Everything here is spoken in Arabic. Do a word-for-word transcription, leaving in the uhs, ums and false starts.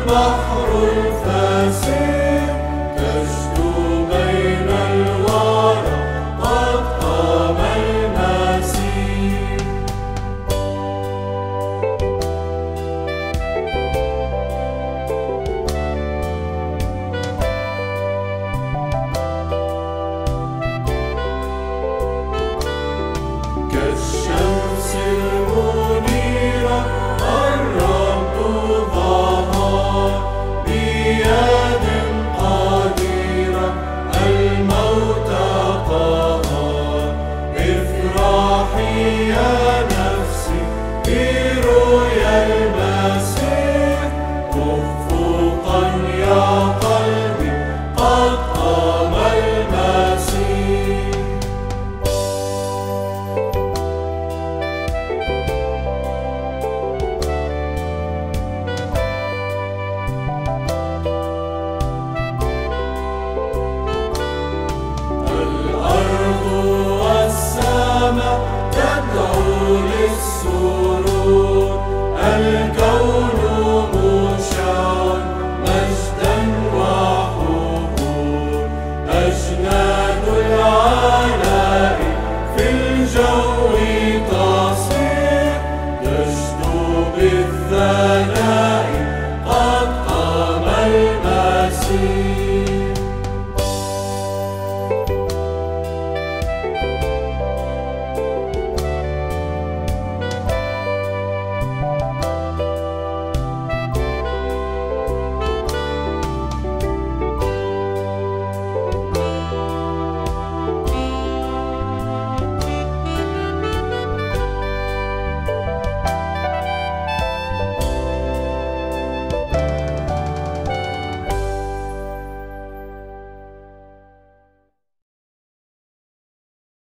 البحر الفاسد تجدو بين الورى قد قام المسيح. كالشمس المنيرة الرب ظهر بيد قديرة الموت قهر. افرحي يا نفسي برؤيا المسيح افقا يا قلبي قد قام المسيح. تدعو للسرور الكون مشع مجدا وحبور. أجناد العلاء في الجو تصيح تجدو بالثناء